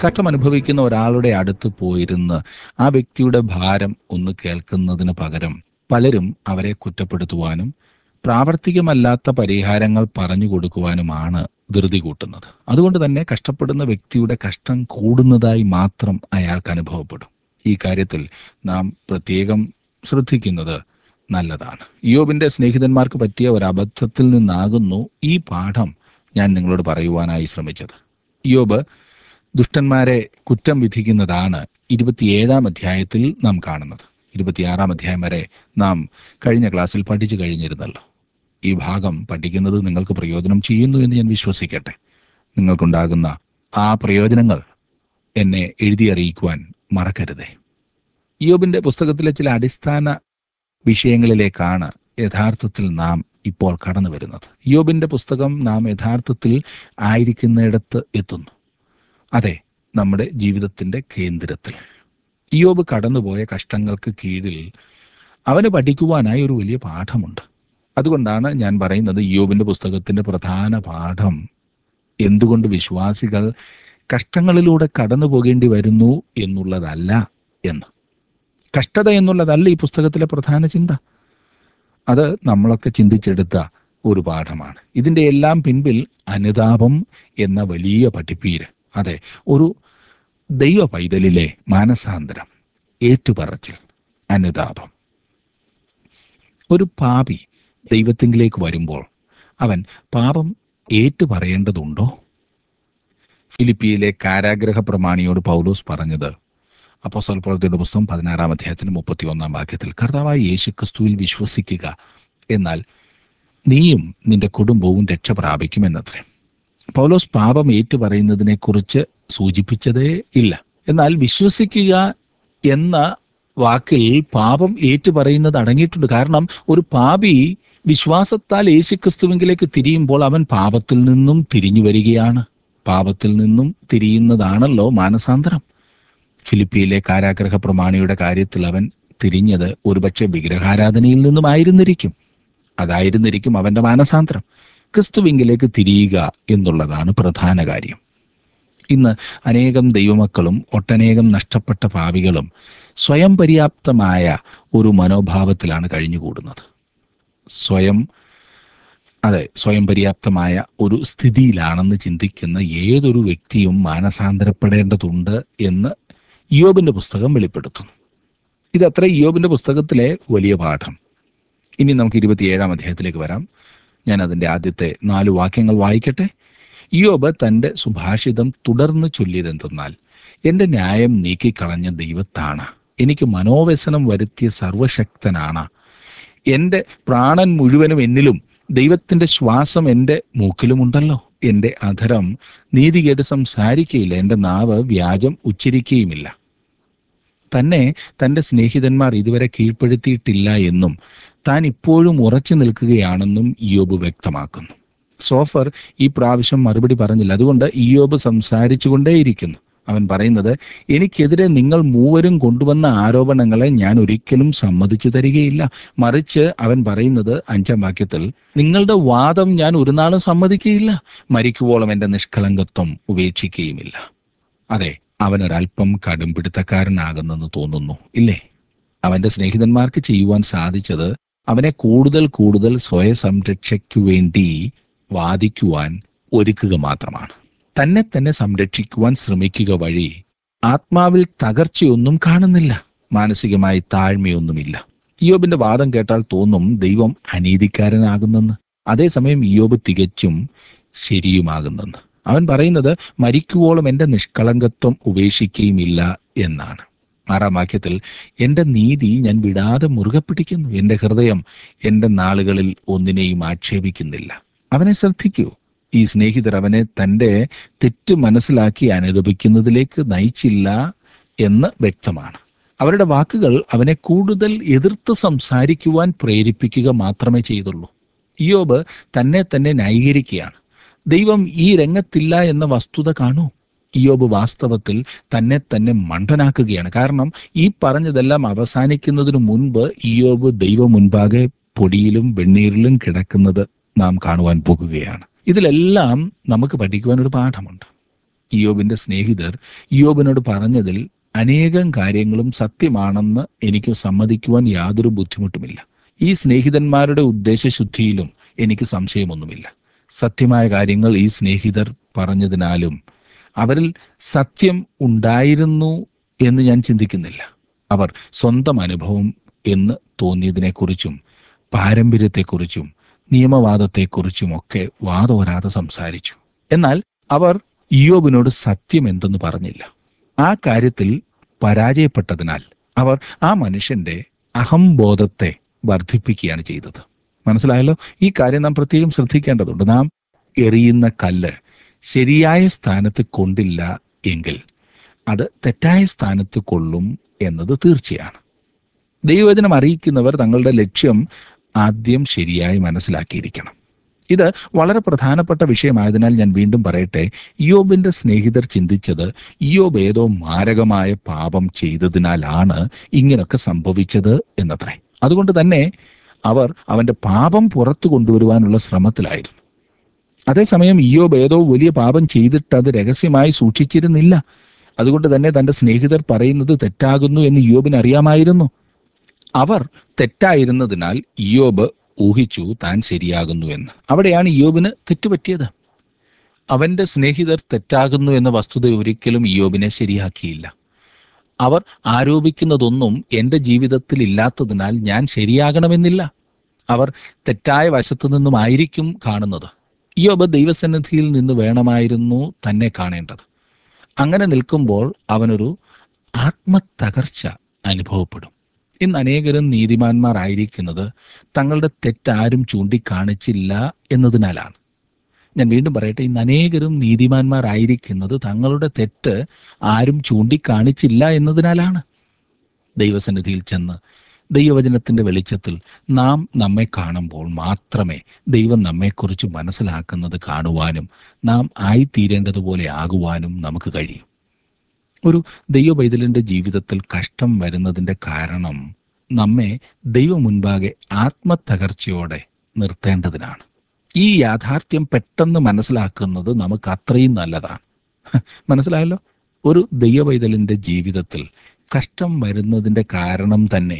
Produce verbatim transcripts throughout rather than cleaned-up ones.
കഷ്ടം അനുഭവിക്കുന്ന ഒരാളുടെ അടുത്ത് പോയിരുന്ന് ആ വ്യക്തിയുടെ ഭാരം ഒന്ന് കേൾക്കുന്നതിന് പകരം പലരും അവരെ കുറ്റപ്പെടുത്തുവാനും പ്രാവർത്തികമല്ലാത്ത പരിഹാരങ്ങൾ പറഞ്ഞു കൊടുക്കുവാനുമാണ് ധൃതി കൂട്ടുന്നത്. അതുകൊണ്ട് തന്നെ കഷ്ടപ്പെടുന്ന വ്യക്തിയുടെ കഷ്ടം കൂടുന്നതായി മാത്രം അയാൾക്ക് അനുഭവപ്പെടും. ഈ കാര്യത്തിൽ നാം പ്രത്യേകം ശ്രദ്ധിക്കുന്നത് നല്ലതാണ്. ഇയ്യോബിന്റെ സ്നേഹിതന്മാർക്ക് പറ്റിയ ഒരു അബദ്ധത്തിൽ നിന്നാകുന്നു ഈ പാഠം ഞാൻ നിങ്ങളോട് പറയുവാനായി ശ്രമിച്ചത്. ഇയ്യോബ് ദുഷ്ടന്മാരെ കുറ്റം വിധിക്കുന്നതാണ് ഇരുപത്തിയേഴാം അധ്യായത്തിൽ നാം കാണുന്നത്. ഇരുപത്തിയാറാം അധ്യായം വരെ നാം കഴിഞ്ഞ ക്ലാസ്സിൽ പഠിച്ചു കഴിഞ്ഞിരുന്നല്ലോ. ഈ ഭാഗം പഠിക്കുന്നത് നിങ്ങൾക്ക് പ്രയോജനം ചെയ്യുന്നു എന്ന് ഞാൻ വിശ്വസിക്കട്ടെ. നിങ്ങൾക്കുണ്ടാകുന്ന ആ പ്രയോജനങ്ങൾ എന്നെ എഴുതി അറിയിക്കുവാൻ മറക്കരുതേ. ഇയ്യോബിന്റെ പുസ്തകത്തിലെ ചില അടിസ്ഥാന വിഷയങ്ങളിലേക്കാണ് യഥാർത്ഥത്തിൽ നാം ഇപ്പോൾ കടന്നു വരുന്നത്. ഇയ്യോബിന്റെ പുസ്തകം നാം യഥാർത്ഥത്തിൽ ആയിരിക്കുന്നിടത്ത് എത്തുന്നു. അതെ, നമ്മുടെ ജീവിതത്തിന്റെ കേന്ദ്രത്തിൽ. ഇയ്യോബ് കടന്നുപോയ കഷ്ടങ്ങൾക്ക് കീഴിൽ അവന് പഠിക്കുവാനായി ഒരു വലിയ പാഠമുണ്ട്. അതുകൊണ്ടാണ് ഞാൻ പറയുന്നത് ഇയ്യോബിന്റെ പുസ്തകത്തിന്റെ പ്രധാന പാഠം എന്തുകൊണ്ട് വിശ്വാസികൾ കഷ്ടങ്ങളിലൂടെ കടന്നു പോകേണ്ടി വരുന്നു എന്നുള്ളതല്ല എന്ന്. കഷ്ടത എന്നുള്ളതല്ല ഈ പുസ്തകത്തിലെ പ്രധാന ചിന്ത. അത് നമ്മളൊക്കെ ചിന്തിച്ചെടുത്ത ഒരു പാഠമാണ്. ഇതിന്റെ എല്ലാം പിൻപിൽ അനുതാപം എന്ന വലിയ പഠിപ്പീര്, അതെ, ഒരു ദൈവ പൈതലിലെ മാനസാന്തരം, ഏറ്റുപറച്ചിൽ, അനുതാപം. ഒരു പാപി ദൈവത്തിങ്കിലേക്ക് വരുമ്പോൾ അവൻ പാപം ഏറ്റുപറയേണ്ടതുണ്ടോ? ഫിലിപ്പിയിലെ കാരാഗ്രഹ പ്രമാണിയോട് പൗലോസ് പറഞ്ഞത് അപ്പോസ്തല പ്രവൃത്തിയുടെ പുസ്തകം പതിനാറാം അധ്യായത്തിന് മുപ്പത്തി ഒന്നാം വാക്യത്തിൽ, കർത്താവായ യേശുക്രിസ്തുവിൽ വിശ്വസിക്കുക, എന്നാൽ നീയും നിന്റെ കുടുംബവും രക്ഷ പ്രാപിക്കുമെന്നത്രേ. പൗലോസ് പാപം ഏറ്റുപറയുന്നതിനെ കുറിച്ച് സൂചിപ്പിച്ചതേ ഇല്ല. എന്നാൽ വിശ്വസിക്കുക എന്ന വാക്കിൽ പാപം ഏറ്റുപറയുന്നത് അടങ്ങിയിട്ടുണ്ട്. കാരണം ഒരു പാപി വിശ്വാസത്താൽ യേശുക്രിസ്തുവിലേക്ക് തിരിയുമ്പോൾ അവൻ പാപത്തിൽ നിന്നും തിരിഞ്ഞു വരികയാണ്. പാപത്തിൽ നിന്നും തിരിയുന്നതാണല്ലോ മാനസാന്തരം. ഫിലിപ്പിയിലെ കാരാഗ്രഹ പ്രമാണിയുടെ കാര്യത്തിൽ അവൻ തിരിഞ്ഞത് ഒരുപക്ഷെ വിഗ്രഹാരാധനയിൽ നിന്നുമായിരുന്നിരിക്കും. അതായിരുന്നിരിക്കും അവന്റെ മാനസാന്തരം. ക്രിസ്തുവിങ്കിലേക്ക് തിരിയുക എന്നുള്ളതാണ് പ്രധാന കാര്യം. ഇന്ന് അനേകം ദൈവമക്കളും ഒട്ടനേകം നഷ്ടപ്പെട്ട പാപികളും സ്വയം പര്യാപ്തമായ ഒരു മനോഭാവത്തിലാണ് കഴിഞ്ഞുകൂടുന്നത്. സ്വയം അതെ സ്വയം പര്യാപ്തമായ ഒരു സ്ഥിതിയിലാണെന്ന് ചിന്തിക്കുന്ന ഏതൊരു വ്യക്തിയും മാനസാന്തരപ്പെടേണ്ടതുണ്ട് എന്ന് ഇയ്യോബിന്റെ പുസ്തകം വെളിപ്പെടുത്തുന്നു. ഇതത്ര ഇയ്യോബിന്റെ പുസ്തകത്തിലെ വലിയ പാഠം. ഇനി നമുക്ക് ഇരുപത്തിയേഴാം അധ്യായത്തിലേക്ക് വരാം. ഞാൻ അതിൻ്റെ ആദ്യത്തെ നാല് വാക്യങ്ങൾ വായിക്കട്ടെ. ഇയ്യോബ് തൻ്റെ സുഭാഷിതം തുടർന്ന് ചൊല്ലിയതെന്തെന്നാൽ, എൻ്റെ ന്യായം നീക്കിക്കളഞ്ഞ ദൈവത്താണ്, എനിക്ക് മനോവ്യസനം വരുത്തിയ സർവശക്തനാണ്. എൻ്റെ പ്രാണൻ മുഴുവനും എന്നിലും ദൈവത്തിൻ്റെ ശ്വാസം എൻ്റെ മൂക്കിലുമുണ്ടല്ലോ. എൻ്റെ അധരം നീതികേട് സംസാരിക്കയില്ല, എൻ്റെ നാവ് വ്യാജം ഉച്ചരിക്കുകയുമില്ല. തന്നെ തൻ്റെ സ്നേഹിതന്മാർ ഇതുവരെ കീഴ്പ്പെടുത്തിയിട്ടില്ല എന്നും താൻ ഇപ്പോഴും ഉറച്ചു നിൽക്കുകയാണെന്നും ഇയ്യോബ് വ്യക്തമാക്കുന്നു. സോഫർ ഈ പ്രാവശ്യം മറുപടി പറഞ്ഞില്ല. അതുകൊണ്ട് ഇയ്യോബ് സംസാരിച്ചു കൊണ്ടേയിരിക്കുന്നു. അവൻ പറയുന്നത്, എനിക്കെതിരെ നിങ്ങൾ മൂവരും കൊണ്ടുവന്ന ആരോപണങ്ങളെ ഞാൻ ഒരിക്കലും സമ്മതിച്ചു തരികയില്ല. മറിച്ച് അവൻ പറയുന്നത് അഞ്ചാം വാക്യത്തിൽ, നിങ്ങളുടെ വാദം ഞാൻ ഒരു നാളും സമ്മതിക്കുകയില്ല, മരിക്കുവോളം എൻ്റെ നിഷ്കളങ്കത്വം ഉപേക്ഷിക്കുകയുമില്ല. അതെ, അവനൊരല്പം കടുംപിടുത്തക്കാരനാകുന്നെന്ന് തോന്നുന്നു, ഇല്ലേ? അവന്റെ സ്നേഹിതന്മാർക്ക് ചെയ്യുവാൻ സാധിച്ചത് അവനെ കൂടുതൽ കൂടുതൽ സ്വയ സംരക്ഷയ്ക്കു വേണ്ടി വാദിക്കുവാൻ ഒരുക്കുക മാത്രമാണ്. തന്നെ തന്നെ സംരക്ഷിക്കുവാൻ ശ്രമിക്കുക വഴി ആത്മാവിൽ തകർച്ചയൊന്നും കാണുന്നില്ല, മാനസികമായി താഴ്മയൊന്നുമില്ല. ഇയ്യോബിന്റെ വാദം കേട്ടാൽ തോന്നും ദൈവം അനീതിക്കാരനാകുന്നെന്ന്. അതേസമയം ഇയ്യോബ് തികച്ചും ശരിയുമാകുന്നെന്ന്. അവൻ പറയുന്നത്, മരിക്കുവോളം എൻ്റെ നിഷ്കളങ്കത്വം ഉപേക്ഷിക്കുകയുമില്ല എന്നാണ്. ആറാം വാക്യത്തിൽ, എൻ്റെ നീതി ഞാൻ വിടാതെ മുറുകെ പിടിക്കുന്നു, എൻ്റെ ഹൃദയം എൻ്റെ നാളുകളിൽ ഒന്നിനെയും ആക്ഷേപിക്കുന്നില്ല. അവനെ ശ്രദ്ധിക്കൂ. ഈ സ്നേഹിതർ അവനെ തൻ്റെ തെറ്റ് മനസ്സിലാക്കി അനുദപിക്കുന്നതിലേക്ക് നയിച്ചില്ല എന്ന് വ്യക്തമാണ്. അവരുടെ വാക്കുകൾ അവനെ കൂടുതൽ എതിർത്ത് സംസാരിക്കുവാൻ പ്രേരിപ്പിക്കുക മാത്രമേ ചെയ്തുള്ളൂ. ഇയ്യോബ് തന്നെ തന്നെ ന്യായീകരിക്കുകയാണ്. ദൈവം ഈ രംഗത്തില്ല എന്ന വസ്തുത കാണൂ. ഇയ്യോബ് വാസ്തവത്തിൽ തന്നെ തന്നെ മണ്ടനാക്കുകയാണ്. കാരണം ഈ പറഞ്ഞതെല്ലാം അവസാനിക്കുന്നതിനു മുൻപ് ഇയ്യോബ് ദൈവം മുൻപാകെ പൊടിയിലും വെണ്ണീരിലും കിടക്കുന്നത് നാം കാണുവാൻ പോകുകയാണ്. ഇതിലെല്ലാം നമുക്ക് പഠിക്കുവാൻ ഒരു പാഠമുണ്ട്. ഇയ്യോബിന്റെ സ്നേഹിതർ ഇയ്യോബിനോട് പറഞ്ഞതിൽ അനേകം കാര്യങ്ങളും സത്യമാണെന്ന് എനിക്ക് സമ്മതിക്കുവാൻ യാതൊരു ബുദ്ധിമുട്ടുമില്ല. ഈ സ്നേഹിതന്മാരുടെ ഉദ്ദേശശുദ്ധിയിലും എനിക്ക് സംശയമൊന്നുമില്ല. സത്യമായ കാര്യങ്ങൾ ഈ സ്നേഹിതർ പറഞ്ഞതിനാലും അവരിൽ സത്യം ഉണ്ടായിരുന്നു എന്ന് ഞാൻ ചിന്തിക്കുന്നില്ല. അവർ സ്വന്തം അനുഭവം എന്ന് തോന്നിയതിനെക്കുറിച്ചും പാരമ്പര്യത്തെക്കുറിച്ചും നിയമവാദത്തെക്കുറിച്ചും ഒക്കെ വാതോരാതെ സംസാരിച്ചു. എന്നാൽ അവർ ഇയ്യോബിനോട് സത്യം എന്തെന്ന് പറഞ്ഞില്ല. ആ കാര്യത്തിൽ പരാജയപ്പെട്ടതിനാൽ അവർ ആ മനുഷ്യന്റെ അഹംബോധത്തെ വർദ്ധിപ്പിക്കുകയാണ് ചെയ്തത്. മനസ്സിലായല്ലോ? ഈ കാര്യം നാം പ്രത്യേകം ശ്രദ്ധിക്കേണ്ടതുണ്ട്. നാം എറിയുന്ന കല്ല് ശരിയായ സ്ഥാനത്ത് കൊണ്ടില്ല എങ്കിൽ അത് തെറ്റായ സ്ഥാനത്ത് കൊള്ളും എന്നത് തീർച്ചയാണ്. ദൈവവചനം അറിയിക്കുന്നവർ തങ്ങളുടെ ലക്ഷ്യം ആദ്യം ശരിയായി മനസ്സിലാക്കിയിരിക്കണം. ഇത് വളരെ പ്രധാനപ്പെട്ട വിഷയമായതിനാൽ ഞാൻ വീണ്ടും പറയട്ടെ, ഇയ്യോബിന്റെ സ്നേഹിതർ ചിന്തിച്ചത് ഇയ്യോബ് ഏതോ മാരകമായ പാപം ചെയ്തതിനാലാണ് ഇങ്ങനൊക്കെ സംഭവിച്ചത് എന്നത്രേ. അതുകൊണ്ട് തന്നെ അവർ അവന്റെ പാപം പുറത്തു കൊണ്ടുവരുവാനുള്ള ശ്രമത്തിലായിരുന്നു. അതേസമയം ഇയ്യോബ് ഏതോ വലിയ പാപം ചെയ്തിട്ട് അത് രഹസ്യമായി സൂക്ഷിച്ചിരുന്നില്ല. അതുകൊണ്ട് തന്നെ തന്റെ സ്നേഹിതർ പറയുന്നത് തെറ്റാകുന്നു എന്ന് ഇയ്യോബിന് അറിയാമായിരുന്നു. അവർ തെറ്റായിരുന്നതിനാൽ ഇയ്യോബ് ഊഹിച്ചു താൻ ശരിയാകുന്നു എന്ന്. അവിടെയാണ് ഇയ്യോബിന് തെറ്റുപറ്റിയത്. അവന്റെ സ്നേഹിതർ തെറ്റാകുന്നു എന്ന വസ്തുത ഒരിക്കലും ഇയ്യോബിനെ ശരിയാക്കിയില്ല. അവർ ആരോപിക്കുന്നതൊന്നും എൻ്റെ ജീവിതത്തിൽ ഇല്ലാത്തതിനാൽ ഞാൻ ശരിയാകണമെന്നില്ല. അവർ തെറ്റായ വശത്തു നിന്നുമായിരിക്കും കാണുന്നത്. ഇയ്യോബ് ദൈവസന്നിധിയിൽ നിന്ന് വേണമായിരുന്നു തന്നെ കാണേണ്ടത്. അങ്ങനെ നിൽക്കുമ്പോൾ അവനൊരു ആത്മതകർച്ച അനുഭവപ്പെടും. ഇന്ന് അനേകരും നീതിമാന്മാരായിരിക്കുന്നത് തങ്ങളുടെ തെറ്റാരും ചൂണ്ടിക്കാണിച്ചില്ല എന്നതിനാലാണ്. ഞാൻ വീണ്ടും പറയട്ടെ, ഇന്ന് അനേകരും നീതിമാന്മാരായിരിക്കുന്നത് തങ്ങളുടെ തെറ്റ് ആരും ചൂണ്ടിക്കാണിച്ചില്ല എന്നതിനാലാണ്. ദൈവസന്നിധിയിൽ ചെന്ന് ദൈവവചനത്തിന്റെ വെളിച്ചത്തിൽ നാം നമ്മെ കാണുമ്പോൾ മാത്രമേ ദൈവം നമ്മെക്കുറിച്ച് മനസ്സിലാക്കുന്നത് കാണുവാനും നാം ആയിത്തീരേണ്ടതുപോലെ ആകുവാനും നമുക്ക് കഴിയും. ഒരു ദൈവപൈതലിന്റെ ജീവിതത്തിൽ കഷ്ടം വരുന്നതിന്റെ കാരണം നമ്മെ ദൈവം മുൻപാകെ ആത്മതകർച്ചയോടെ നിർത്തേണ്ടതിനാണ്. ഈ യാഥാർത്ഥ്യം പെട്ടെന്ന് മനസ്സിലാക്കുന്നത് നമുക്ക് അത്രയും നല്ലതാണ്. മനസ്സിലായല്ലോ? ഒരു ദൈവപൈതലിന്റെ ജീവിതത്തിൽ കഷ്ടം വരുന്നതിന്റെ കാരണം തന്നെ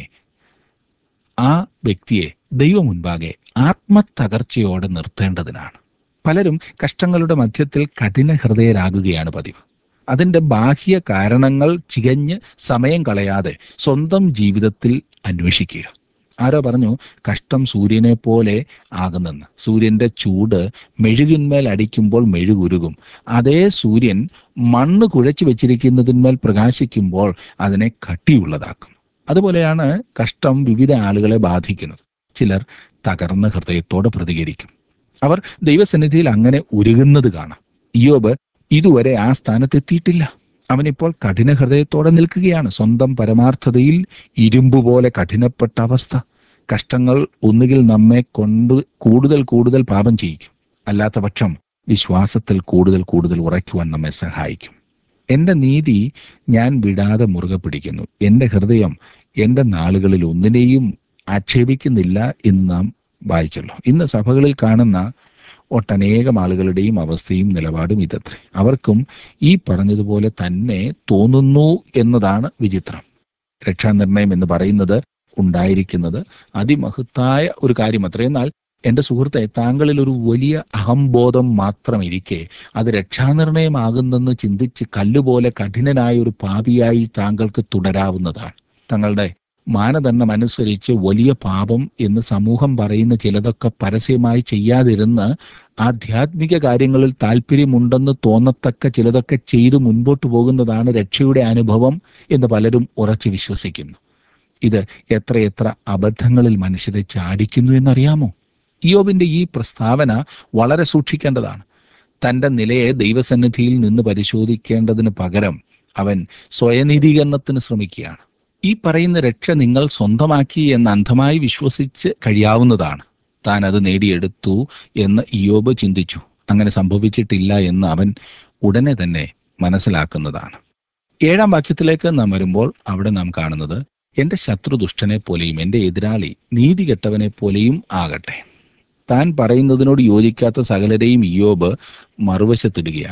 ആ വ്യക്തിയെ ദൈവം മുൻപാകെ ആത്മതകർച്ചയോടെ നിർത്തേണ്ടതിനാണ്. പലരും കഷ്ടങ്ങളുടെ മധ്യത്തിൽ കഠിന ഹൃദയരാകുകയാണ് പതിവ്. അതിൻ്റെ ബാഹ്യ കാരണങ്ങൾ ചികഞ്ഞ് സമയം കളയാതെ സ്വന്തം ജീവിതത്തിൽ അന്വേഷിക്കുക. ആരോ പറഞ്ഞു, കഷ്ടം സൂര്യനെ പോലെ ആകുന്നെന്ന്. സൂര്യന്റെ ചൂട് മെഴുകിന്മേൽ അടിക്കുമ്പോൾ മെഴുകുരുകും. അതേ സൂര്യൻ മണ്ണ് കുഴച്ചു വെച്ചിരിക്കുന്നതിന്മേൽ പ്രകാശിക്കുമ്പോൾ അതിനെ കട്ടിയുള്ളതാക്കും. അതുപോലെയാണ് കഷ്ടം വിവിധ ആളുകളെ ബാധിക്കുന്നത്. ചിലർ തകർന്ന ഹൃദയത്തോടെ പ്രതികരിക്കും. അവർ ദൈവസന്നിധിയിൽ അങ്ങനെ ഉരുകുന്നത് കാണാം. ഇയ്യോബ് ഇതുവരെ ആ സ്ഥാനത്തെത്തിയിട്ടില്ല. അവനിപ്പോൾ കഠിന ഹൃദയത്തോടെ നിൽക്കുകയാണ്. സ്വന്തം പരമാർത്ഥതയിൽ ഇരുമ്പുപോലെ കഠിനപ്പെട്ട അവസ്ഥ. കഷ്ടങ്ങൾ ഒന്നുകിൽ നമ്മെ കൊണ്ട് കൂടുതൽ കൂടുതൽ പാപം ചെയ്യിക്കും, അല്ലാത്ത പക്ഷം വിശ്വാസത്തിൽ കൂടുതൽ കൂടുതൽ ഉറയ്ക്കുവാൻ നമ്മെ സഹായിക്കും. എൻ്റെ നീതി ഞാൻ വിടാതെ മുറുകെ പിടിക്കുന്നു. എൻ്റെ ഹൃദയം എൻ്റെ നാളുകളിൽ ഒന്നിനെയും ആക്ഷേപിക്കുന്നില്ല എന്ന് നാം വായിച്ചല്ലോ. ഇന്ന് സഭകളിൽ കാണുന്ന ഒട്ടനേകം ആളുകളുടെയും അവസ്ഥയും നിലപാടും ഇതത്രേ. അവർക്കും ഈ പറഞ്ഞതുപോലെ തന്നെ തോന്നുന്നു എന്നതാണ് വിചിത്രം. രക്ഷാനിർണയം എന്ന് പറയുന്നത് ഉണ്ടായിരിക്കുന്നത് അതിമഹത്തായ ഒരു കാര്യമത്രേ. എന്നാൽ എൻ്റെ സുഹൃത്തെ, താങ്കളിൽ ഒരു വലിയ അഹംബോധം മാത്രം ഇരിക്കെ അത് രക്ഷാനിർണയമാകുന്നെന്ന് ചിന്തിച്ച് കല്ലുപോലെ കഠിനനായ ഒരു പാപിയായി താങ്കൾക്ക് തുടരാവുന്നതാണ്. തങ്ങളുടെ മാനദണ്ഡം അനുസരിച്ച് വലിയ പാപം എന്ന് സമൂഹം പറയുന്ന ചിലതൊക്കെ പരസ്യമായി ചെയ്യാതിരുന്ന് ആധ്യാത്മിക കാര്യങ്ങളിൽ താല്പര്യമുണ്ടെന്ന് തോന്നത്തക്ക ചിലതൊക്കെ ചെയ്തു മുൻപോട്ട് പോകുന്നതാണ് രക്ഷയുടെ അനുഭവം എന്ന് പലരും ഉറച്ചു വിശ്വസിക്കുന്നു. ഇത് എത്രയെത്ര അബദ്ധങ്ങളിൽ മനുഷ്യരെ ചാടിക്കുന്നു എന്നറിയാമോ? ഇയ്യോബിന്റെ ഈ പ്രസ്താവന വളരെ സൂക്ഷിക്കേണ്ടതാണ്. തൻ്റെ നിലയെ ദൈവസന്നിധിയിൽ നിന്ന് പരിശോധിക്കേണ്ടതിന് പകരം അവൻ സ്വയനീതീകരണത്തിന് ശ്രമിക്കുകയാണ്. ഈ പറയുന്ന രക്ഷ നിങ്ങൾ സ്വന്തമാക്കി എന്ന് അന്ധമായി വിശ്വസിച്ച് കഴിയാവുന്നതാണ്. താൻ അത് നേടിയെടുത്തു എന്ന് ഇയ്യോബ് ചിന്തിച്ചു. അങ്ങനെ സംഭവിച്ചിട്ടില്ല എന്ന് അവൻ ഉടനെ തന്നെ മനസ്സിലാക്കുന്നതാണ്. ഏഴാം വാക്യത്തിലേക്ക് നാം വരുമ്പോൾ അവിടെ നാം കാണുന്നത്, എൻ്റെ ശത്രു ദുഷ്ടനെ പോലെയും എൻ്റെ എതിരാളി നീതികെട്ടവനെ പോലെയും ആകട്ടെ. താൻ പറയുന്നതിനോട് യോജിക്കാത്ത സകലരെയും ഇയ്യോബ് മറുവശത്തിടുകയാണ്.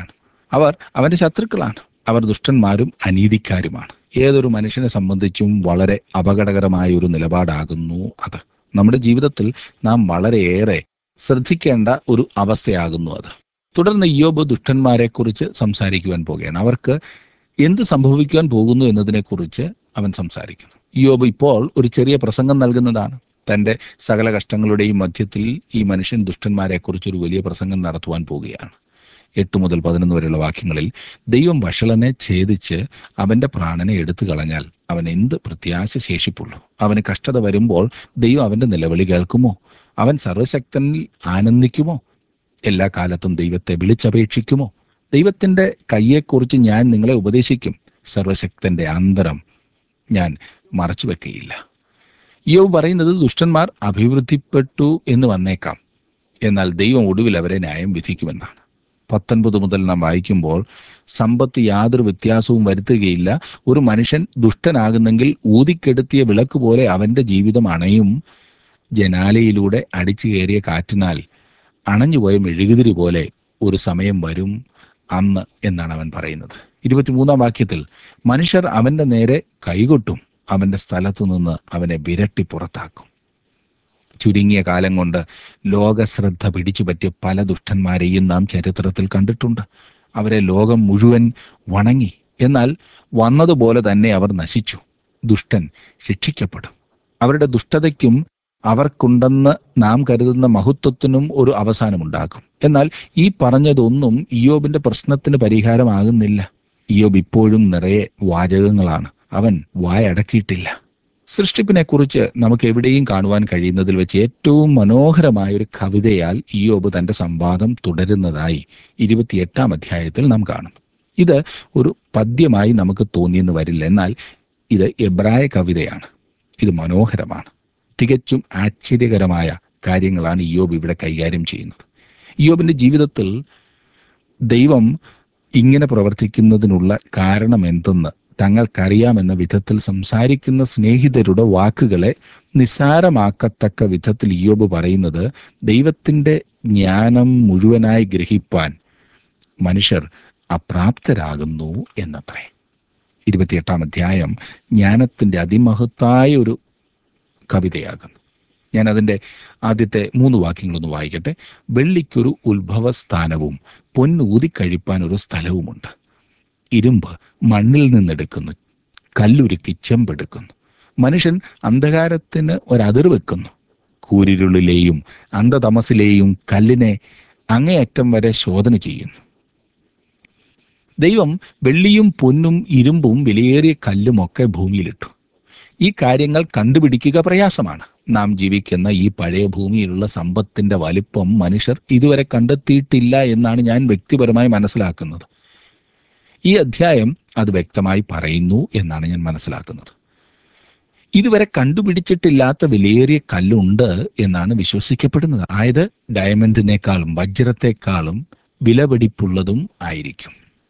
അവർ അവന്റെ ശത്രുക്കളാണ്. അവർ ദുഷ്ടന്മാരും അനീതിക്കാരുമാണ്. ഏതൊരു മനുഷ്യനെ സംബന്ധിച്ചും വളരെ അപകടകരമായ ഒരു നിലപാടാകുന്നു അത്. നമ്മുടെ ജീവിതത്തിൽ നാം വളരെയേറെ ശ്രദ്ധിക്കേണ്ട ഒരു അവസ്ഥയാകുന്നു അത്. തുടർന്ന് ഇയ്യോബ് ദുഷ്ടന്മാരെക്കുറിച്ച് സംസാരിക്കുവാൻ പോകുകയാണ്. അവർക്ക് എന്ത് സംഭവിക്കുവാൻ പോകുന്നു എന്നതിനെക്കുറിച്ച് അവൻ സംസാരിക്കുന്നു. ഇയ്യോബ് ഇപ്പോൾ ഒരു ചെറിയ പ്രസംഗം നൽകുന്നതാണ്. തൻ്റെ സകല കഷ്ടങ്ങളുടെയും മധ്യത്തിൽ ഈ മനുഷ്യൻ ദുഷ്ടന്മാരെക്കുറിച്ച് ഒരു വലിയ പ്രസംഗം നടത്തുവാൻ പോകുകയാണ്. എട്ട് മുതൽ പതിനൊന്ന് വരെയുള്ള വാക്യങ്ങളിൽ, ദൈവം വഷളനെ ഛേദിച്ച് അവന്റെ പ്രാണനെ എടുത്തു കളഞ്ഞാൽ അവൻ എന്ത് പ്രത്യാശ ശേഷിപ്പുള്ളൂ? അവന് കഷ്ടത വരുമ്പോൾ ദൈവം അവന്റെ നിലവിളി കേൾക്കുമോ? അവൻ സർവശക്തനിൽ ആനന്ദിക്കുമോ? എല്ലാ കാലത്തും ദൈവത്തെ വിളിച്ചപേക്ഷിക്കുമോ? ദൈവത്തിന്റെ കയ്യെക്കുറിച്ച് ഞാൻ നിങ്ങളെ ഉപദേശിക്കും. സർവശക്തന്റെ അന്തരം ഞാൻ മറച്ചുവെക്കുകയില്ല. ഇയ്യോബ് പറയുന്നത് ദുഷ്ടന്മാർ അഭിവൃദ്ധിപ്പെട്ടു എന്ന് വന്നേക്കാം, എന്നാൽ ദൈവം ഒടുവിൽ അവരെ ന്യായം വിധിക്കുമെന്നാണ്. പത്തൊൻപത് മുതൽ നാം വായിക്കുമ്പോൾ, സമ്പത്ത് യാതൊരു വ്യത്യാസവും വരുത്തുകയില്ല. ഒരു മനുഷ്യൻ ദുഷ്ടനാകുന്നെങ്കിൽ ഊതിക്കെടുത്തിയ വിളക്ക് പോലെ അവന്റെ ജീവിതം അണയും. ജനാലയിലൂടെ അടിച്ചു കയറിയ കാറ്റിനാൽ അണഞ്ഞുപോയ മെഴുകുതിരി പോലെ ഒരു സമയം വരും അന്ന് എന്നാണ് അവൻ പറയുന്നത്. ഇരുപത്തിമൂന്നാം വാക്യത്തിൽ, മനുഷ്യർ അവന്റെ നേരെ കൈകൊട്ടും, അവന്റെ സ്ഥലത്തു നിന്ന് അവനെ വിരട്ടി പുറത്താക്കും. ചുരുങ്ങിയ കാലം കൊണ്ട് ലോകശ്രദ്ധ പിടിച്ചുപറ്റിയ പല ദുഷ്ടന്മാരെയും നാം ചരിത്രത്തിൽ കണ്ടിട്ടുണ്ട്. അവരെ ലോകം മുഴുവൻ വണങ്ങി. എന്നാൽ വന്നതുപോലെ തന്നെ അവർ നശിച്ചു. ദുഷ്ടൻ ശിക്ഷിക്കപ്പെടും. അവരുടെ ദുഷ്ടതയ്ക്കും അവർക്കുണ്ടെന്ന് നാം കരുതുന്ന മഹത്വത്തിനും ഒരു അവസാനമുണ്ടാകും. എന്നാൽ ഈ പറഞ്ഞതൊന്നും ഇയ്യോബിന്റെ പ്രശ്നത്തിന് പരിഹാരമാകുന്നില്ല. ഇയ്യോബ് ഇപ്പോഴും നിറയെ വാചകങ്ങളാണ്. അവൻ വായടക്കിയിട്ടില്ല. സൃഷ്ടിപ്പിനെ കുറിച്ച് നമുക്ക് എവിടെയും കാണുവാൻ കഴിയുന്നതിൽ വെച്ച് ഏറ്റവും മനോഹരമായ ഒരു കവിതയാൽ ഇയ്യോബ് തന്റെ സംവാദം തുടരുന്നതായി ഇരുപത്തിയെട്ടാം അധ്യായത്തിൽ നാം കാണുന്നു. ഇത് ഒരു പദ്യമായി നമുക്ക് തോന്നിയെന്ന് വരില്ല, എന്നാൽ ഇത് എബ്രായ കവിതയാണ്. ഇത് മനോഹരമാണ്. തികച്ചും ആശ്ചര്യകരമായ കാര്യങ്ങളാണ് ഇയ്യോബ് ഇവിടെ കൈകാര്യം ചെയ്യുന്നത്. ഇയ്യോബിന്റെ ജീവിതത്തിൽ ദൈവം ഇങ്ങനെ പ്രവർത്തിക്കുന്നതിനുള്ള കാരണം എന്തെന്ന് തങ്ങൾക്കറിയാമെന്ന വിധത്തിൽ സംസാരിക്കുന്ന സ്നേഹിതരുടെ വാക്കുകളെ നിസ്സാരമാക്കത്തക്ക വിധത്തിൽ ഇയ്യോബ് പറയുന്നത്, ദൈവത്തിൻ്റെ ജ്ഞാനം മുഴുവനായി ഗ്രഹിപ്പാൻ മനുഷ്യർ അപ്രാപ്തരാകുന്നു എന്നത്രേ. ഇരുപത്തിയെട്ടാം അധ്യായം ജ്ഞാനത്തിൻ്റെ അതിമഹത്തായ ഒരു കവിതയാകുന്നു. ഞാൻ അതിൻ്റെ ആദ്യത്തെ മൂന്ന് വാക്യങ്ങളൊന്ന് വായിക്കട്ടെ. വെള്ളിക്കൊരു ഉത്ഭവസ്ഥാനവും പൊന്നൂതിക്കഴിപ്പാൻ ഒരു സ്ഥലവുമുണ്ട്. ഇരുമ്പ് മണ്ണിൽ നിന്നെടുക്കുന്നു, കല്ലുരുക്കി ചെമ്പെടുക്കുന്നു. മനുഷ്യൻ അന്ധകാരത്തിന് ഒരതിർ വെക്കുന്നു. കൂരിരുളിലെയും അന്ധതമസിലെയും കല്ലിനെ അങ്ങേയറ്റം വരെ ശോധന ചെയ്യുന്നു. ദൈവം വെള്ളിയും പൊന്നും ഇരുമ്പും വിലയേറിയ കല്ലുമൊക്കെ ഭൂമിയിലിട്ടു. ഈ കാര്യങ്ങൾ കണ്ടുപിടിക്കുക പ്രയാസമാണ്. നാം ജീവിക്കുന്ന ഈ പഴയ ഭൂമിയിലുള്ള സമ്പത്തിന്റെ വലിപ്പം മനുഷ്യർ ഇതുവരെ കണ്ടെത്തിയിട്ടില്ല എന്നാണ് ഞാൻ വ്യക്തിപരമായി മനസ്സിലാക്കുന്നത്. ഈ അധ്യായം അത് വ്യക്തമായി പറയുന്നു എന്നാണ് ഞാൻ മനസ്സിലാക്കുന്നത്. ഇതുവരെ കണ്ടുപിടിച്ചിട്ടില്ലാത്ത വിലയേറിയ കല്ലുണ്ട് എന്നാണ് വിശ്വസിക്കപ്പെടുന്നത്. അതായത് ഡയമണ്ടിനേക്കാളും വജ്രത്തെക്കാളും വിലപിടിപ്പുള്ളതും ആയിരിക്കും.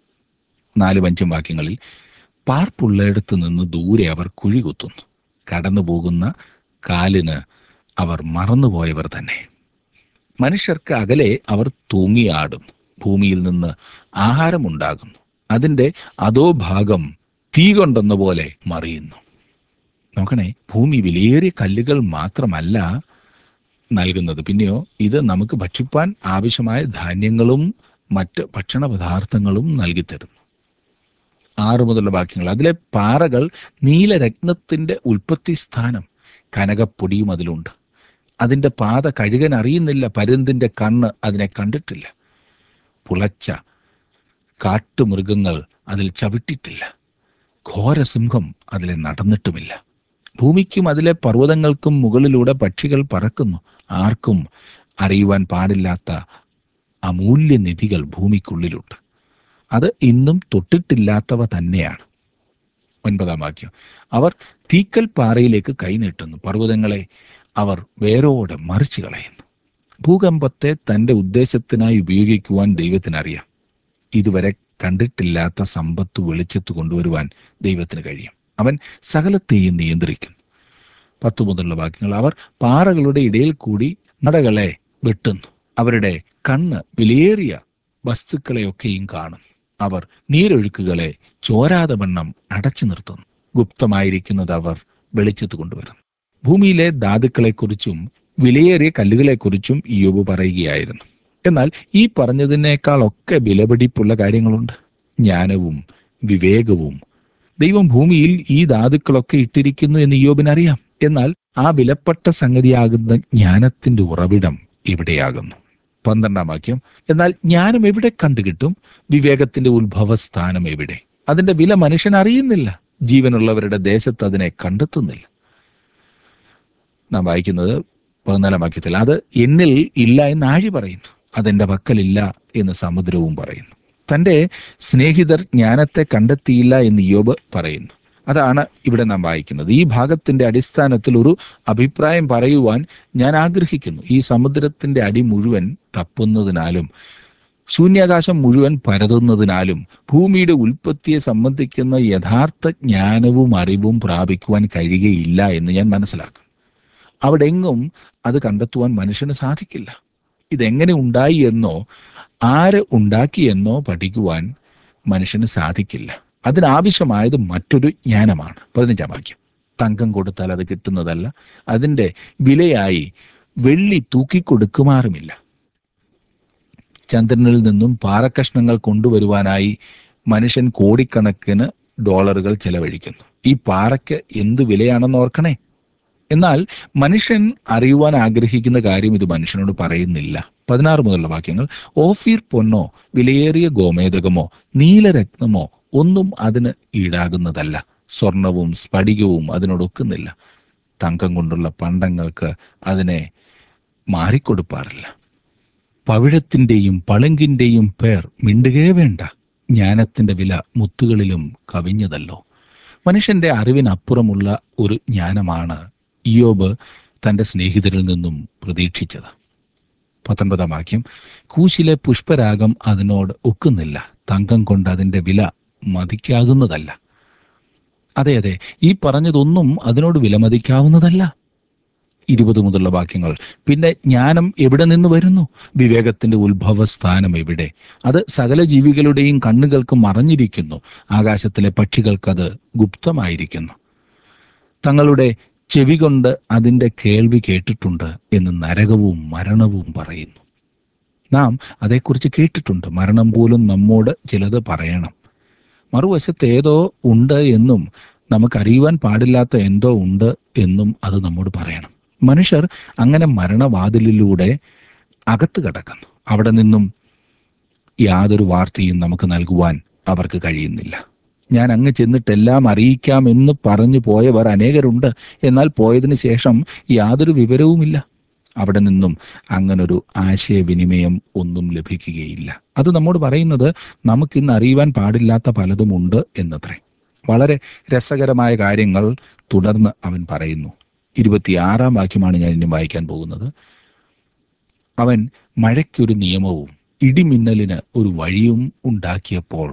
നാലും അഞ്ചും വാക്യങ്ങളിൽ, പാർപ്പുള്ളയിടത്തു നിന്ന് ദൂരെ അവർ കുഴി കുത്തുന്നു, കടന്നു പോകുന്ന കാലിന് അവർ മറന്നുപോയവർ തന്നെ. മനുഷ്യർക്ക് അകലെ അവർ തൂങ്ങിയാടും. ഭൂമിയിൽ നിന്ന് ആഹാരമുണ്ടാകുന്നു, അതിൻ്റെ അതോ ഭാഗം തീ കൊണ്ടെന്ന പോലെ മറിയുന്നു. നോക്കണേ, ഭൂമി വിലയേറിയ കല്ലുകൾ മാത്രമല്ല നൽകുന്നത്, പിന്നെയോ ഇത് നമുക്ക് ഭക്ഷിപ്പാൻ ആവശ്യമായ ധാന്യങ്ങളും മറ്റ് ഭക്ഷണ പദാർത്ഥങ്ങളും നൽകിത്തരുന്നു. ആറ് മുതലുള്ള വാക്യങ്ങൾ, അതിലെ പാറകൾ നീലരത്നത്തിൻ്റെ ഉൽപ്പത്തി സ്ഥാനം, കനകപ്പൊടിയും അതിലുണ്ട്. അതിൻ്റെ പാത കഴുകൻ അറിയുന്നില്ല, പരുന്തിൻ്റെ കണ്ണ് അതിനെ കണ്ടിട്ടില്ല. പുളച്ച കാട്ടുമൃഗങ്ങൾ അതിൽ ചവിട്ടിട്ടില്ല, ഘോരസിംഹം അതിലെ നടന്നിട്ടുമില്ല. ഭൂമിക്കും അതിലെ പർവ്വതങ്ങൾക്കും മുകളിലൂടെ പക്ഷികൾ പറക്കുന്നു. ആർക്കും അറിയുവാൻ പാടില്ലാത്ത അമൂല്യനിധികൾ ഭൂമിക്കുള്ളിലുണ്ട്. അത് ഇന്നും തൊട്ടിട്ടില്ലാത്തവ തന്നെയാണ്. ഒൻപതാം വാക്യം, അവർ തീക്കൽ പാറയിലേക്ക് കൈനീട്ടുന്നു, പർവ്വതങ്ങളെ അവർ വേരോടെ മറിച്ചു കളയുന്നു. ഭൂകമ്പത്തെ തൻ്റെ ഉദ്ദേശത്തിനായി ഉപയോഗിക്കുവാൻ ദൈവത്തിനറിയാം. ഇതുവരെ കണ്ടിട്ടില്ലാത്ത സമ്പത്ത് വെളിച്ചത്ത് കൊണ്ടുവരുവാൻ ദൈവത്തിന് കഴിയും. അവൻ സകലത്തെയും നിയന്ത്രിക്കുന്നു. പത്തു മുതലുള്ള വാക്യങ്ങൾ, അവർ പാറകളുടെ ഇടയിൽ കൂടി നടകളെ വെട്ടുന്നു, അവരുടെ കണ്ണ് വിലയേറിയ വസ്തുക്കളെയൊക്കെയും കാണും. അവർ നീരൊഴുക്കുകളെ ചോരാതെ വണ്ണം അടച്ചു നിർത്തുന്നു. ഗുപ്തമായിരിക്കുന്നത് അവർ വെളിച്ചത്ത് കൊണ്ടുവരുന്നു. ഭൂമിയിലെ ധാതുക്കളെക്കുറിച്ചും വിലയേറിയ കല്ലുകളെക്കുറിച്ചും ഇയ്യോബ് പറയുകയായിരുന്നു. എന്നാൽ ഈ പറഞ്ഞതിനേക്കാളൊക്കെ വിലപിടിപ്പുള്ള കാര്യങ്ങളുണ്ട്. ജ്ഞാനവും വിവേകവും. ദൈവം ഭൂമിയിൽ ഈ ധാതുക്കളൊക്കെ ഇട്ടിരിക്കുന്നു എന്ന് ഇയ്യോബിനറിയാം. എന്നാൽ ആ വിലപ്പെട്ട സംഗതിയാകുന്ന ജ്ഞാനത്തിന്റെ ഉറവിടം എവിടെയാകുന്നു? പന്ത്രണ്ടാം വാക്യം. എന്നാൽ ജ്ഞാനം എവിടെ കണ്ടുകിട്ടും? വിവേകത്തിന്റെ ഉത്ഭവസ്ഥാനം എവിടെ? അതിന്റെ വില മനുഷ്യൻ അറിയുന്നില്ല. ജീവനുള്ളവരുടെ ദേശത്ത് അതിനെ കണ്ടെത്തുന്നില്ല. നാം വായിക്കുന്നത് പതിനാലാം വാക്യത്തിൽ, അത് എന്നിൽ ഇല്ല എന്ന് ആഴി പറയുന്നു, അതെന്റെ പക്കലില്ല എന്ന് സമുദ്രവും പറയുന്നു. തൻ്റെ സ്നേഹിതർ ജ്ഞാനത്തെ കണ്ടെത്തിയില്ല എന്ന് ഇയ്യോബ് പറയുന്നു. അതാണ് ഇവിടെ നാം വായിക്കുന്നത്. ഈ ഭാഗത്തിന്റെ അടിസ്ഥാനത്തിൽ ഒരു അഭിപ്രായം പറയുവാൻ ഞാൻ ആഗ്രഹിക്കുന്നു. ഈ സമുദ്രത്തിന്റെ അടി മുഴുവൻ തപ്പുന്നതിനാലും ശൂന്യാകാശം മുഴുവൻ പരതുന്നതിനാലും ഭൂമിയുടെ ഉൽപ്പത്തിയെ സംബന്ധിക്കുന്ന യഥാർത്ഥ ജ്ഞാനവും അറിവും പ്രാപിക്കുവാൻ കഴിയുകയില്ല എന്ന് ഞാൻ മനസ്സിലാക്കും. അവിടെങ്ങും അത് കണ്ടെത്തുവാൻ മനുഷ്യന് സാധിക്കില്ല. ഇതെങ്ങനെ ഉണ്ടായി എന്നോ ആര് ഉണ്ടാക്കിയെന്നോ പഠിക്കുവാൻ മനുഷ്യന് സാധിക്കില്ല. അതിനാവശ്യമായത് മറ്റൊരു ജ്ഞാനമാണ്. പതിനഞ്ചാം വാക്യം. തങ്കം കൊടുത്താൽ അത് കിട്ടുന്നതല്ല, അതിൻ്റെ വിലയായി വെള്ളി തൂക്കിക്കൊടുക്കുമാറുമില്ല. ചന്ദ്രനിൽ നിന്നും പാറക്കഷ്ണങ്ങൾ കൊണ്ടുവരുവാനായി മനുഷ്യൻ കോടിക്കണക്കിന് ഡോളറുകൾ ചെലവഴിക്കുന്നു. ഈ പാറയ്ക്ക് എന്തു വിലയാണെന്ന് ഓർക്കണേ. എന്നാൽ മനുഷ്യൻ അറിയുവാൻ ആഗ്രഹിക്കുന്ന കാര്യം ഇത് മനുഷ്യനോട് പറയുന്നില്ല. പതിനാറ് മുതലുള്ള വാക്യങ്ങൾ. ഓഫീർ പൊന്നോ വിലയേറിയ ഗോമേതകമോ നീലരത്നമോ ഒന്നും അതിന് ഈടാകുന്നതല്ല. സ്വർണവും സ്ഫടികവും അതിനോടൊക്കുന്നില്ല. തങ്കം കൊണ്ടുള്ള പണ്ടങ്ങൾക്ക് അതിനെ മാറിക്കൊടുപ്പാറില്ല. പവിഴത്തിൻ്റെയും പളുങ്കിൻ്റെയും പേർ മിണ്ടുകേ വേണ്ട. ജ്ഞാനത്തിൻ്റെ വില മുത്തുകളിലും കവിഞ്ഞതല്ലോ. മനുഷ്യന്റെ അറിവിനപ്പുറമുള്ള ഒരു ജ്ഞാനമാണ് ഇയ്യോബ് തൻ്റെ സ്നേഹിതരിൽ നിന്നും പ്രതീക്ഷിച്ചത്. പത്തൊൻപതാം വാക്യം. കൂശിലെ പുഷ്പരാഗം അതിനോട് ഒക്കുന്നില്ല, തങ്കം കൊണ്ട് അതിൻ്റെ വില മതിക്കാകുന്നതല്ല. അതെ അതെ, ഈ പറഞ്ഞതൊന്നും അതിനോട് വിലമതിക്കാവുന്നതല്ല. ഇരുപത് മുതലുള്ള വാക്യങ്ങൾ. പിന്നെ ജ്ഞാനം എവിടെ നിന്ന് വരുന്നു? വിവേകത്തിന്റെ ഉത്ഭവസ്ഥാനം എവിടെ? അത് സകല ജീവികളുടെയും കണ്ണുകൾക്ക് മറഞ്ഞിരിക്കുന്നു. ആകാശത്തിലെ പക്ഷികൾക്കത് ഗുപ്തമായിരിക്കുന്നു. തങ്ങളുടെ ചെവി കൊണ്ട് അതിൻ്റെ കേൾവി കേട്ടിട്ടുണ്ട് എന്ന് നരകവും മരണവും പറയുന്നു. നാം അതേക്കുറിച്ച് കേട്ടിട്ടുണ്ട്. മരണം പോലും നമ്മോട് ചിലത് പറയണം. മറുവശത്ത് ഏതോ ഉണ്ട് എന്നും നമുക്കറിയുവാൻ പാടില്ലാത്ത എന്തോ ഉണ്ട് എന്നും അത് നമ്മോട് പറയണം. മനുഷ്യർ അങ്ങനെ മരണവാതിലിലൂടെ അകത്ത് കടക്കുന്നു. അവിടെ നിന്നും യാതൊരു വാർത്തയും നമുക്ക് നൽകുവാൻ അവർക്ക് കഴിയുന്നില്ല. ഞാൻ അങ്ങ് ചെന്നിട്ടെല്ലാം അറിയിക്കാം എന്ന് പറഞ്ഞു പോയവർ അനേകരുണ്ട്. എന്നാൽ പോയതിന് ശേഷം യാതൊരു വിവരവുമില്ല. അവിടെ നിന്നും അങ്ങനൊരു ആശയവിനിമയം ഒന്നും ലഭിക്കുകയില്ല. അത് നമ്മോട് പറയുന്നത് നമുക്കിന്ന് അറിയുവാൻ പാടില്ലാത്ത പലതുമുണ്ട് എന്നത്രേ. വളരെ രസകരമായ കാര്യങ്ങൾ തുടർന്ന് അവൻ പറയുന്നു. ഇരുപത്തിയാറാം വാക്യമാണ് ഞാൻ ഇനി വായിക്കാൻ പോകുന്നത്. അവൻ മഴയ്ക്കൊരു നിയമവും ഇടിമിന്നലിന് ഒരു വഴിയും ഉണ്ടാക്കിയപ്പോൾ.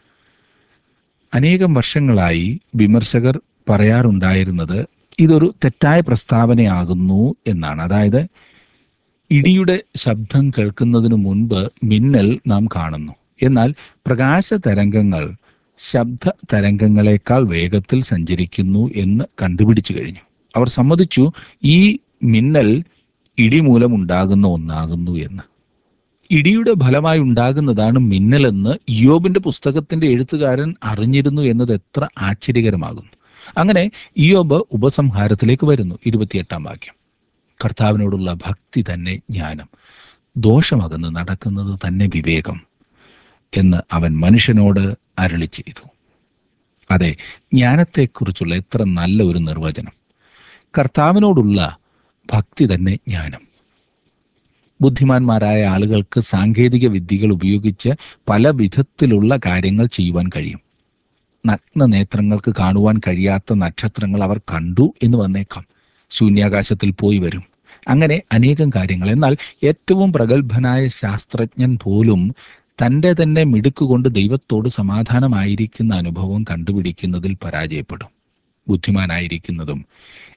അനേകം വർഷങ്ങളായി വിമർശകർ പറയാറുണ്ടായിരുന്നത് ഇതൊരു തെറ്റായ പ്രസ്താവനയാകുന്നു എന്നാണ്. അതായത്, ഇടിയുടെ ശബ്ദം കേൾക്കുന്നതിന് മുൻപ് മിന്നൽ നാം കാണുന്നു. എന്നാൽ പ്രകാശ തരംഗങ്ങൾ ശബ്ദ തരംഗങ്ങളെക്കാൾ വേഗത്തിൽ സഞ്ചരിക്കുന്നു എന്ന് കണ്ടുപിടിച്ചു കഴിഞ്ഞു. അവർ സമ്മതിച്ചു ഈ മിന്നൽ ഇടി മൂലം ഉണ്ടാകുന്ന ഒന്നാകുന്നു എന്ന്. ഇടിയുടെ ഫലമായി ഉണ്ടാകുന്നതാണ് മിന്നലെന്ന് ഇയ്യോബിന്റെ പുസ്തകത്തിന്റെ എഴുത്തുകാരൻ അറിഞ്ഞിരുന്നു എന്നത് എത്ര ആശ്ചര്യകരമാകുന്നു. അങ്ങനെ ഇയ്യോബ് ഉപസംഹാരത്തിലേക്ക് വരുന്നു. ഇരുപത്തിയെട്ടാം വാക്യം. കർത്താവിനോടുള്ള ഭക്തി തന്നെ ജ്ഞാനം, ദോഷമകന്ന് നടക്കുന്നത് തന്നെ വിവേകം എന്ന് അവൻ മനുഷ്യനോട് അരുളി ചെയ്തു. അതെ, ജ്ഞാനത്തെക്കുറിച്ചുള്ള എത്ര നല്ല ഒരു നിർവചനം. കർത്താവിനോടുള്ള ഭക്തി തന്നെ ജ്ഞാനം. ബുദ്ധിമാന്മാരായ ആളുകൾക്ക് സാങ്കേതിക വിദ്യകൾ ഉപയോഗിച്ച് പല വിധത്തിലുള്ള കാര്യങ്ങൾ ചെയ്യുവാൻ കഴിയും. നഗ്ന നേത്രങ്ങൾക്ക് കാണുവാൻ കഴിയാത്ത നക്ഷത്രങ്ങൾ അവർ കണ്ടു എന്ന് വന്നേക്കാം. ശൂന്യാകാശത്തിൽ പോയി വരും. അങ്ങനെ അനേകം കാര്യങ്ങൾ. എന്നാൽ ഏറ്റവും പ്രഗത്ഭനായ ശാസ്ത്രജ്ഞൻ പോലും തൻ്റെ തന്നെ മിടുക്കുകൊണ്ട് ദൈവത്തോട് സമാധാനമായിരിക്കുന്ന അനുഭവം കണ്ടുപിടിക്കുന്നതിൽ പരാജയപ്പെടും. ബുദ്ധിമാനായിരിക്കുന്നതും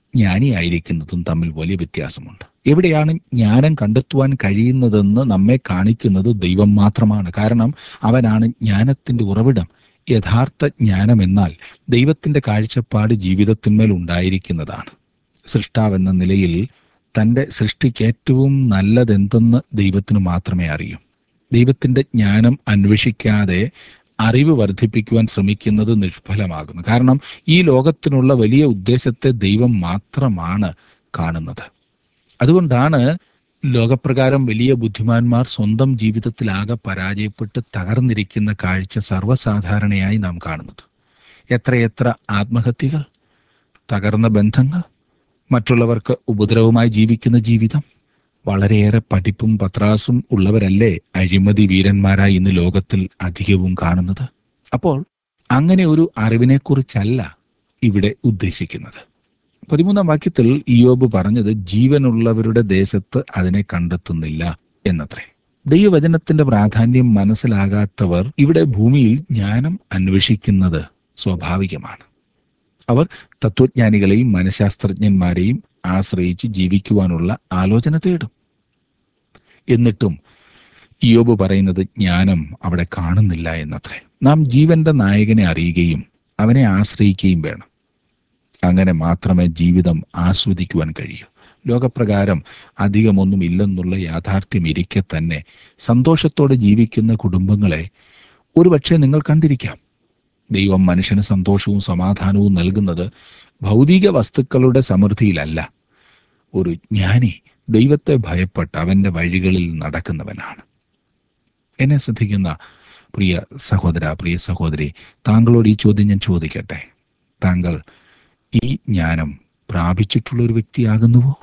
ജ്ഞാനിയായിരിക്കുന്നതും തമ്മിൽ വലിയ വ്യത്യാസമുണ്ട്. എവിടെയാണ് ജ്ഞാനം കണ്ടെത്തുവാൻ കഴിയുന്നതെന്ന് നമ്മെ കാണിക്കുന്നത് ദൈവം മാത്രമാണ്. കാരണം അവനാണ് ജ്ഞാനത്തിന്റെ ഉറവിടം. യഥാർത്ഥ ജ്ഞാനം എന്നാൽ ദൈവത്തിന്റെ കാഴ്ചപ്പാട് ജീവിതത്തിന്മേൽ ഉണ്ടായിരിക്കുന്നതാണ്. സൃഷ്ടാവെന്ന നിലയിൽ തൻ്റെ സൃഷ്ടിക്ക് ഏറ്റവും നല്ലതെന്തെന്ന് ദൈവത്തിന് മാത്രമേ അറിയൂ. ദൈവത്തിന്റെ ജ്ഞാനം അന്വേഷിക്കാതെ അറിവ് വർദ്ധിപ്പിക്കുവാൻ ശ്രമിക്കുന്നത് നിഷ്ഫലമാകുന്നു. കാരണം ഈ ലോകത്തിനുള്ള വലിയ ഉദ്ദേശത്തെ ദൈവം മാത്രമാണ് കാണുന്നത്. അതുകൊണ്ടാണ് ലോകപ്രകാരം വലിയ ബുദ്ധിമാന്മാർ സ്വന്തം ജീവിതത്തിലാകെ പരാജയപ്പെട്ട് തകർന്നിരിക്കുന്ന കാഴ്ച സർവ്വസാധാരണയായി നാം കാണുന്നത്. എത്രയെത്ര ആത്മഹത്യകൾ, തകർന്ന ബന്ധങ്ങൾ, മറ്റുള്ളവർക്ക് ഉപദ്രവമായി ജീവിക്കുന്ന ജീവിതം. വളരെയേറെ പഠിപ്പും പത്രാസും ഉള്ളവരല്ലേ അഴിമതി വീരന്മാരായി ഇന്ന് ലോകത്തിൽ അധികവും കാണുന്നത്. അപ്പോൾ അങ്ങനെ ഒരു അറിവിനെക്കുറിച്ചല്ല ഇവിടെ ഉദ്ദേശിക്കുന്നത്. പതിമൂന്നാം വാക്യത്തിൽ ഇയ്യോബ് പറഞ്ഞത് ജീവനുള്ളവരുടെ ദേശത്ത് അതിനെ കണ്ടെത്തുന്നില്ല എന്നത്രേ. ദൈവവചനത്തിന്റെ പ്രാധാന്യം മനസ്സിലാകാത്തവർ ഇവിടെ ഭൂമിയിൽ ജ്ഞാനം അന്വേഷിക്കുന്നത് സ്വാഭാവികമാണ്. അവർ തത്വജ്ഞാനികളെയും മനഃശാസ്ത്രജ്ഞന്മാരെയും ആശ്രയിച്ച് ജീവിക്കുവാനുള്ള ആലോചന തേടും. എന്നിട്ടും ഇയ്യോബ് പറയുന്നത് ജ്ഞാനം അവിടെ കാണുന്നില്ല എന്നത്രേ. നാം ജീവന്റെ നായകനെ അറിയുകയും അവനെ ആശ്രയിക്കുകയും വേണം. അങ്ങനെ മാത്രമേ ജീവിതം ആസ്വദിക്കുവാൻ കഴിയൂ. ലോകപ്രകാരം അധികമൊന്നും ഇല്ലെന്നുള്ള യാഥാർത്ഥ്യം ഇരിക്കെ തന്നെ സന്തോഷത്തോടെ ജീവിക്കുന്ന കുടുംബങ്ങളെ ഒരുപക്ഷെ നിങ്ങൾ കണ്ടിരിക്കാം. ദൈവം മനുഷ്യന് സന്തോഷവും സമാധാനവും നൽകുന്നത് ഭൗതിക വസ്തുക്കളുടെ സമൃദ്ധിയിലല്ല. ഒരു ജ്ഞാനി ദൈവത്തെ ഭയപ്പെട്ട് അവൻ്റെ വഴികളിൽ നടക്കുന്നവനാണ്. എന്നെ ശ്രദ്ധിക്കുന്ന പ്രിയ സഹോദര, പ്രിയ സഹോദരി, താങ്കളോട് ഈ ചോദ്യം ഞാൻ ചോദിക്കട്ടെ. താങ്കൾ ഈ ജ്ഞാനം പ്രാപിച്ചിട്ടുള്ള ഒരു വ്യക്തിയാകുന്നുവോ?